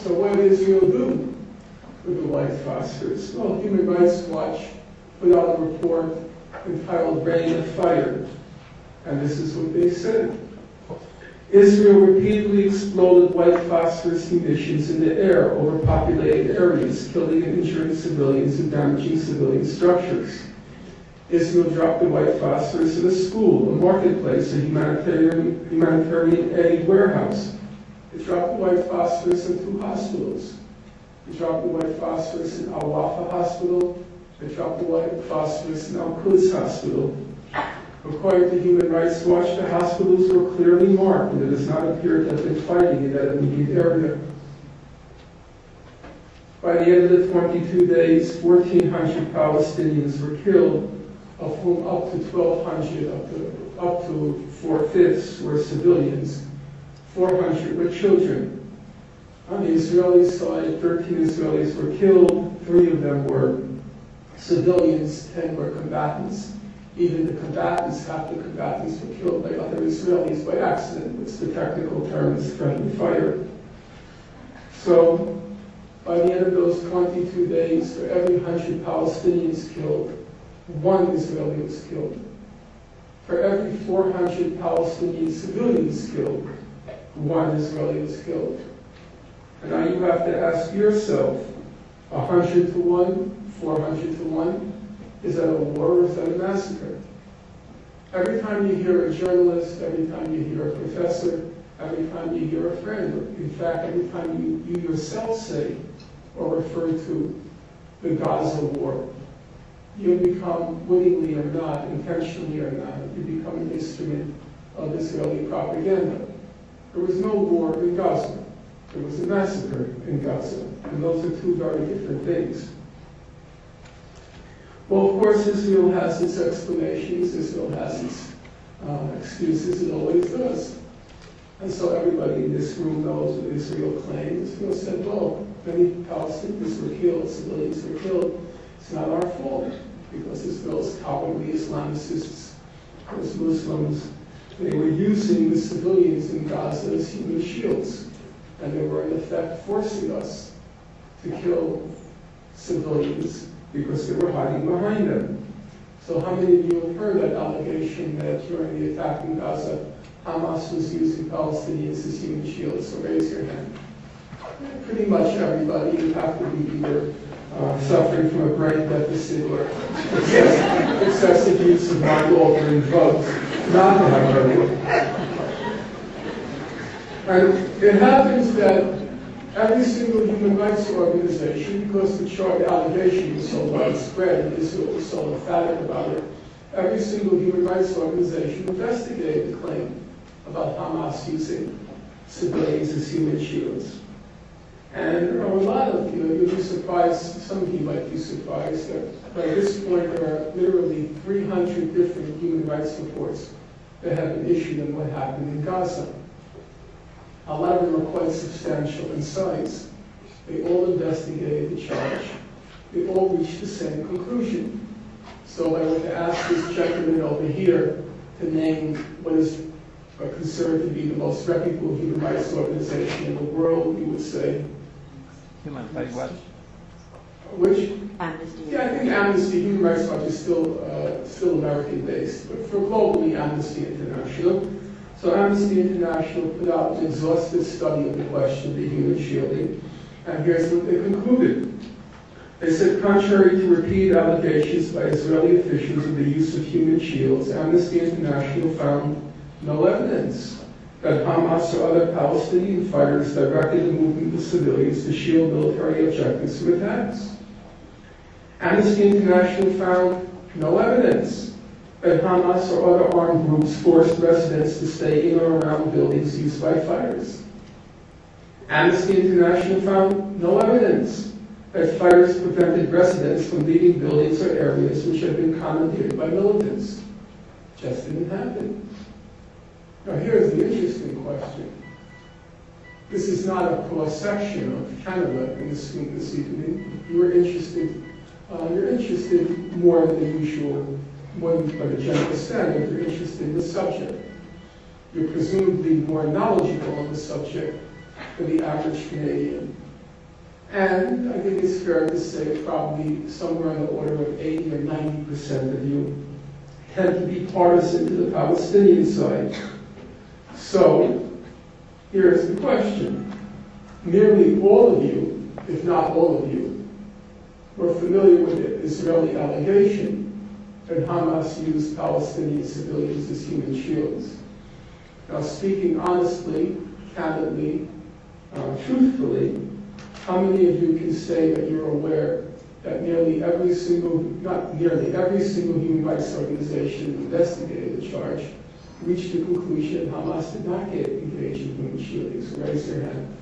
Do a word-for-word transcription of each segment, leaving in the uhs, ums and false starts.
So what did Israel do with the white phosphorus? Well, Human Rights Watch put out a report entitled Rain of Fire. And this is what they said. Israel repeatedly exploded white phosphorus emissions in the air over populated areas, killing and injuring civilians and damaging civilian structures. Israel dropped the white phosphorus in a school, a marketplace, a humanitarian, humanitarian aid warehouse. It dropped the white phosphorus in two hospitals. It dropped the white phosphorus in Al Wafa Hospital. It dropped the white phosphorus in Al Quds Hospital. According to Human Rights Watch, the hospitals were clearly marked, and it does not appear to have been fighting in that immediate area. By the end of the twenty-two days, fourteen hundred Palestinians were killed, of whom up to twelve hundred, up to, up to four-fifths were civilians. four hundred were children. On the Israeli side, thirteen Israelis were killed, three of them were civilians, ten were combatants. Even the combatants, half the combatants were killed by other Israelis by accident, which the technical term is friendly fire. So, by the end of those twenty-two days, for every one hundred Palestinians killed, one Israeli was killed. For every four hundred Palestinian civilians killed, one Israeli was killed. And now you have to ask yourself, one hundred to one, four hundred to one, is that a war or is that a massacre? Every time you hear a journalist, every time you hear a professor, every time you hear a friend, or in fact, every time you, you yourself say or refer to the Gaza war, you become, wittingly or not, intentionally or not, you become an instrument of Israeli propaganda. There was no war in Gaza. There was a massacre in Gaza. And those are two very different things. Well, of course, Israel has its explanations. Israel has its uh, excuses. It always does. And so everybody in this room knows what Israel claims. Israel said, well, many Palestinians were killed, civilians were killed. It's not our fault, because Israel's cowardly Islamicists, those Muslims, they were using the civilians in Gaza as human shields. And they were, in effect, forcing us to kill civilians because they were hiding behind them. So how many of you have heard that allegation that during the attack in Gaza, Hamas was using Palestinians as human shields? So raise your hand. Pretty much everybody. You have to be either uh, suffering from a brain deficit or excessive, excessive use of mind-altering drugs not to have heard it. And it happens that every single human rights organization, because the charge allegation was so widespread and Israel was so emphatic about it, every single human rights organization investigated the claim about Hamas using civilians as human shields. And there are a lot of, you know, you'll be surprised, some of you might be surprised, that by this point there are literally three hundred different human rights reports that have been issued on what happened in Gaza. A lot of them are quite substantial in size. They all investigated the charge. They all reached the same conclusion. So I were to ask this gentleman over here to name what is considered to be the most reputable human rights organization in the world, you would say? Human Rights Watch. Which? Amnesty. Yeah, I think Amnesty, Human Rights Watch is still, uh, still American-based, but for globally, Amnesty International. So Amnesty International put out an exhaustive study of the question of the human shielding, and here's what they concluded. They said, contrary to repeated allegations by Israeli officials of the use of human shields, Amnesty International found no evidence that Hamas or other Palestinian fighters directed the movement of civilians to shield military objectives from attacks. Amnesty International found no evidence that Hamas or other armed groups forced residents to stay in or around buildings used by fighters. Amnesty International found no evidence that fighters prevented residents from leaving buildings or areas which had been commandeered by militants. Just didn't happen. Now here's the interesting question. This is not a cross-section of Canada in this room this evening. You are interested, uh, you're interested more than the usual, more than by the general standard, you're interested in the subject. You're presumably more knowledgeable on the subject than the average Canadian. And I think it's fair to say probably somewhere on the order of eighty or ninety percent of you tend to be partisan to the Palestinian side. So here's the question. Nearly all of you, if not all of you, were familiar with the Israeli allegation that Hamas used Palestinian civilians as human shields. Now, speaking honestly, candidly, uh, truthfully, how many of you can say that you're aware that nearly every single, not nearly every single human rights organization that investigated the charge reached the conclusion that Hamas did not get engaged in human shielding? So raise your hand.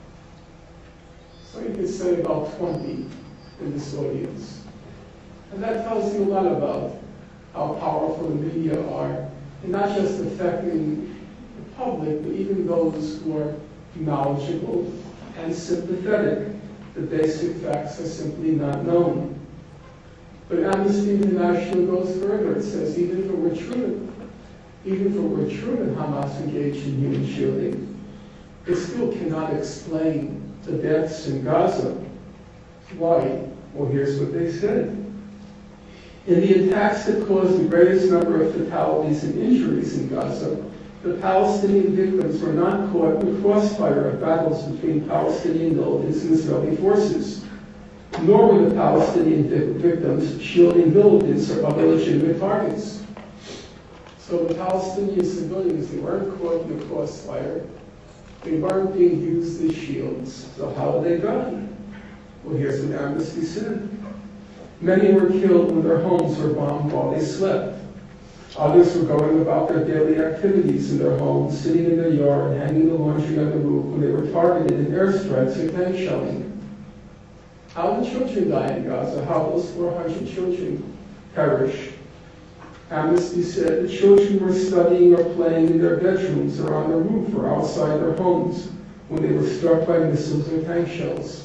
So you could say about twenty in this audience. And that tells you a lot about how powerful the media are, and not just affecting the public, but even those who are knowledgeable and sympathetic. The basic facts are simply not known. But Amnesty International goes further. It says even if it were true, even if it were true that Hamas engaged in human shielding, it still cannot explain the deaths in Gaza. Why? Well, here's what they said. In the attacks that caused the greatest number of fatalities and injuries in Gaza, the Palestinian victims were not caught in the crossfire of battles between Palestinian militants and Israeli forces, nor were the Palestinian vic- victims shielding militants or other legitimate targets. So the Palestinian civilians, they weren't caught in the crossfire, they weren't being used as shields. So how did they die? Well, here's what Amnesty said. Many were killed when their homes were bombed while they slept. Others were going about their daily activities in their homes, sitting in their yard, hanging the laundry on the roof when they were targeted in airstrikes or tank shelling. How did children die in Gaza? How those four hundred children perish? Amnesty said the children were studying or playing in their bedrooms or on the roof or outside their homes when they were struck by missiles or tank shells.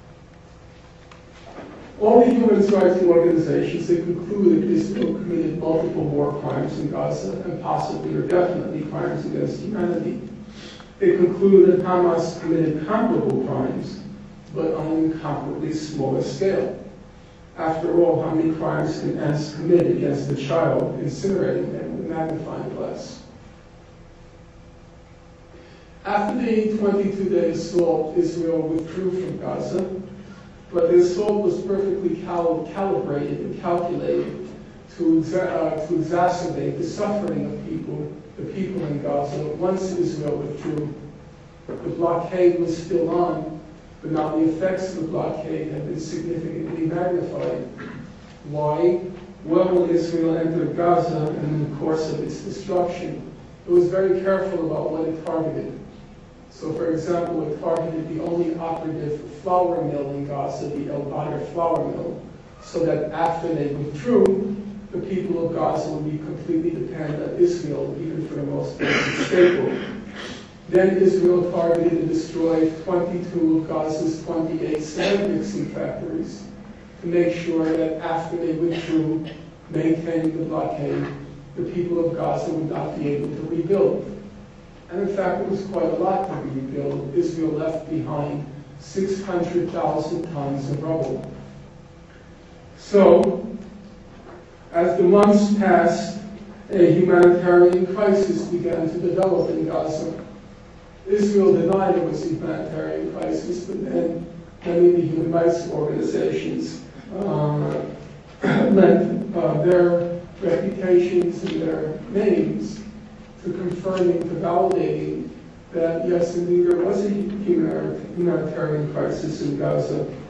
All the human rights organizations that concluded Israel committed multiple war crimes in Gaza, and possibly or definitely crimes against humanity. They concluded that Hamas committed comparable crimes, but on an incomparably smaller scale. After all, how many crimes can ants commit against a child, incinerating them with a magnifying glass? After the twenty-two day assault, Israel withdrew from Gaza. But the assault was perfectly cal- calibrated and calculated to, exa- uh, to exacerbate the suffering of people, the people in Gaza. Once Israel withdrew, the blockade was still on, but now the effects of the blockade have been significantly magnified. Why? Well, when Israel entered Gaza and in the course of its destruction, it was very careful about what it targeted. So, for example, it targeted the only operative flour mill in Gaza, the El Bader flour mill, so that after they withdrew, the people of Gaza would be completely dependent on Israel, even for the most basic staple. Then Israel targeted and destroyed twenty-two of Gaza's twenty-eight cement mixing factories to make sure that after they withdrew, maintaining the blockade, the people of Gaza would not be able to rebuild. And in fact, it was quite a lot to rebuild. Israel left behind six hundred thousand tons of rubble. So, as the months passed, a humanitarian crisis began to develop in Gaza. Israel denied it was a humanitarian crisis, but then many of the human rights organizations uh, lent uh, their reputations and their names to confirming, to validating that, yes, indeed, there was a humanitarian crisis in Gaza.